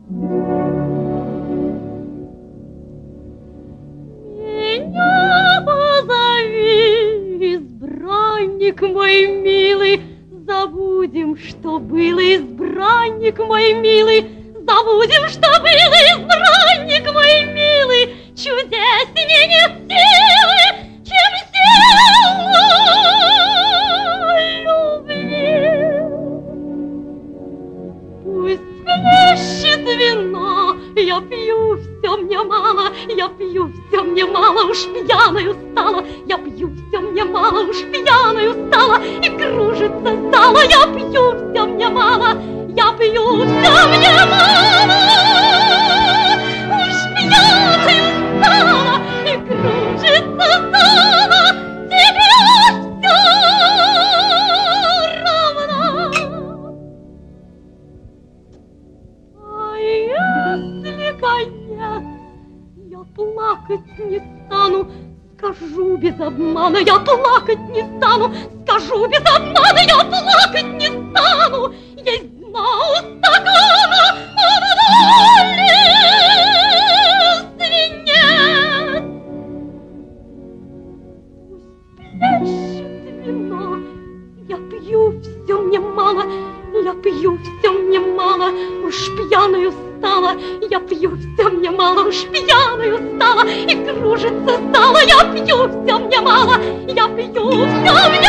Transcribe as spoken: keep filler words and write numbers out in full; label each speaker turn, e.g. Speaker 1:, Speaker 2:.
Speaker 1: Меня позови, избранник мой милый, забудем, что было, избранник мой милый, забудем, что было, избранник мой милый, чудеснее нет силы, чем сила любви. Пусть плещет вино, я пью, все мне мало, я пью, все мне мало, уж пьяною стала, я пью, все мне мало, уж пьяною стала, и кружится зала, я пью, все мне мало, я пью, все мне мало, уж пьяною стала, и кружится зала, тебе все равно. А если конец, я плакать не стану, скажу без обмана, я плакать не стану, скажу без обмана, я плакать не стану. Есть дна у стакана, а вдали свинец. Пусть плещет вино, я пью, все мне мало, я пью, все мне мало, уж пьяною стала, я пью, все мне мало, уж пьяною стала, и кружится стала, я пью, все мне мало, я пью, все мне